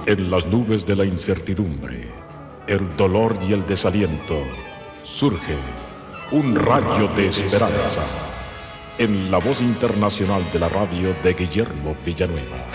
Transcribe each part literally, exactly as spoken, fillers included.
En las nubes de la incertidumbre, el dolor y el desaliento, surge un rayo de esperanza en la voz internacional de la radio de Guillermo Villanueva.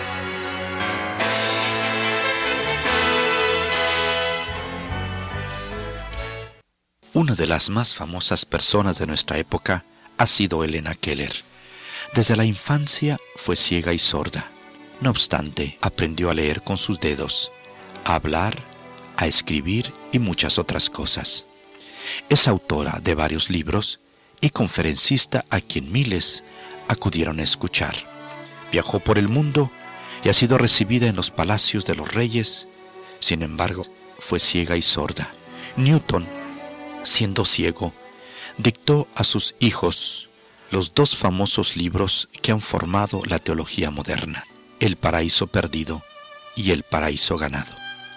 Una de las más famosas personas de nuestra época ha sido Helen Keller. Desde la infancia fue ciega y sorda. No obstante, aprendió a leer con sus dedos, a hablar, a escribir y muchas otras cosas. Es autora de varios libros y conferencista a quien miles acudieron a escuchar. Viajó por el mundo y ha sido recibida en los palacios de los reyes. Sin embargo, fue ciega y sorda. Newton, siendo ciego, dictó a sus hijos los dos famosos libros que han formado la teología moderna: El paraíso perdido y El paraíso ganado.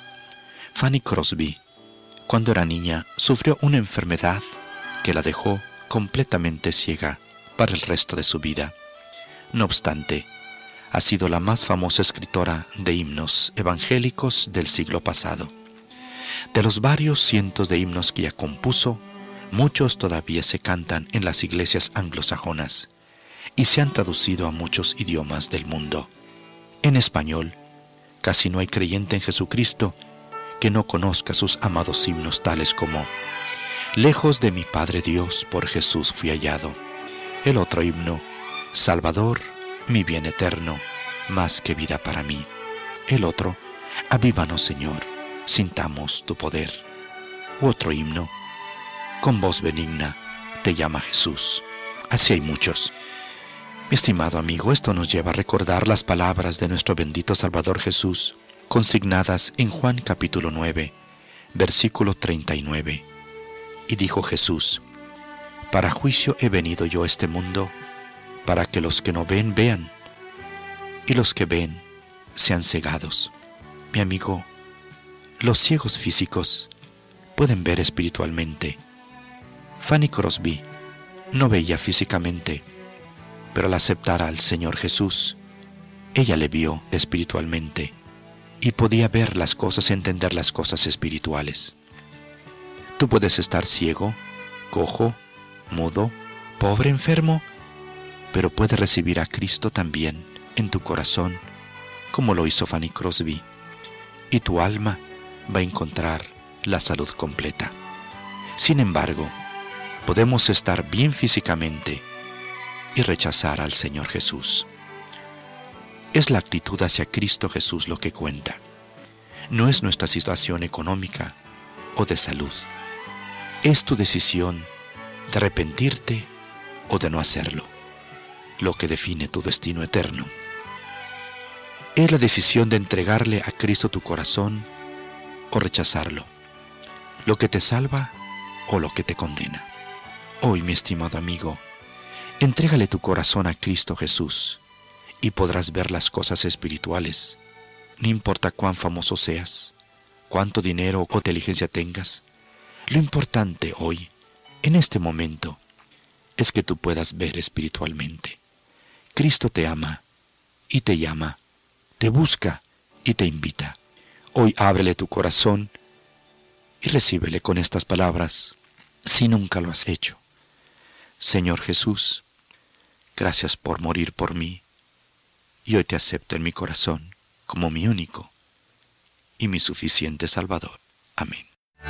Fanny Crosby, cuando era niña, sufrió una enfermedad que la dejó completamente ciega para el resto de su vida. No obstante, ha sido la más famosa escritora de himnos evangélicos del siglo pasado. De los varios cientos de himnos que ella compuso, muchos todavía se cantan en las iglesias anglosajonas y se han traducido a muchos idiomas del mundo. En español, casi no hay creyente en Jesucristo que no conozca sus amados himnos tales como Lejos de mi Padre Dios, por Jesús fui hallado. El otro himno, Salvador, mi bien eterno, más que vida para mí. El otro, Avívanos Señor, sintamos tu poder. Otro himno, Con voz benigna te llama Jesús. Así hay muchos. Mi estimado amigo, esto nos lleva a recordar las palabras de nuestro bendito Salvador Jesús, consignadas en Juan capítulo nueve, versículo treinta y nueve. Y dijo Jesús: Para juicio he venido yo a este mundo, para que los que no ven, vean, y los que ven, sean cegados. Mi amigo, los ciegos físicos pueden ver espiritualmente. Fanny Crosby no veía físicamente, pero al aceptar al Señor Jesús, ella le vio espiritualmente y podía ver las cosas, entender las cosas espirituales. Tú puedes estar ciego, cojo, mudo, pobre, enfermo, pero puedes recibir a Cristo también en tu corazón, como lo hizo Fanny Crosby, y tu alma va a encontrar la salud completa. Sin embargo, podemos estar bien físicamente y rechazar al Señor Jesús. Es la actitud hacia Cristo Jesús lo que cuenta. No es nuestra situación económica o de salud. Es tu decisión de arrepentirte o de no hacerlo, lo que define tu destino eterno. Es la decisión de entregarle a Cristo tu corazón o rechazarlo, lo que te salva o lo que te condena. Hoy, mi estimado amigo, entrégale tu corazón a Cristo Jesús y podrás ver las cosas espirituales. No importa cuán famoso seas, cuánto dinero o inteligencia tengas, lo importante hoy, en este momento, es que tú puedas ver espiritualmente. Cristo te ama y te llama, te busca y te invita. Hoy ábrele tu corazón y recíbele con estas palabras, si nunca lo has hecho. Señor Jesús, gracias por morir por mí, y hoy te acepto en mi corazón como mi único y mi suficiente Salvador. Amén.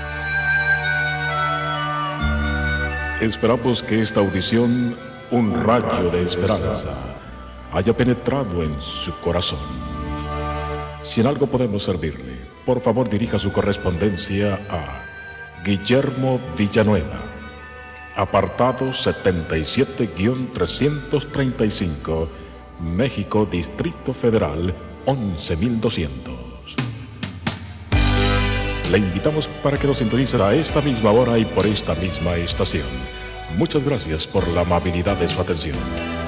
Esperamos que esta audición, un rayo de esperanza, haya penetrado en su corazón. Si en algo podemos servirle, por favor dirija su correspondencia a Guillermo Villanueva, apartado setenta y siete trescientos treinta y cinco, México, Distrito Federal, once mil doscientos. Le invitamos para que nos sintonice a esta misma hora y por esta misma estación. Muchas gracias por la amabilidad de su atención.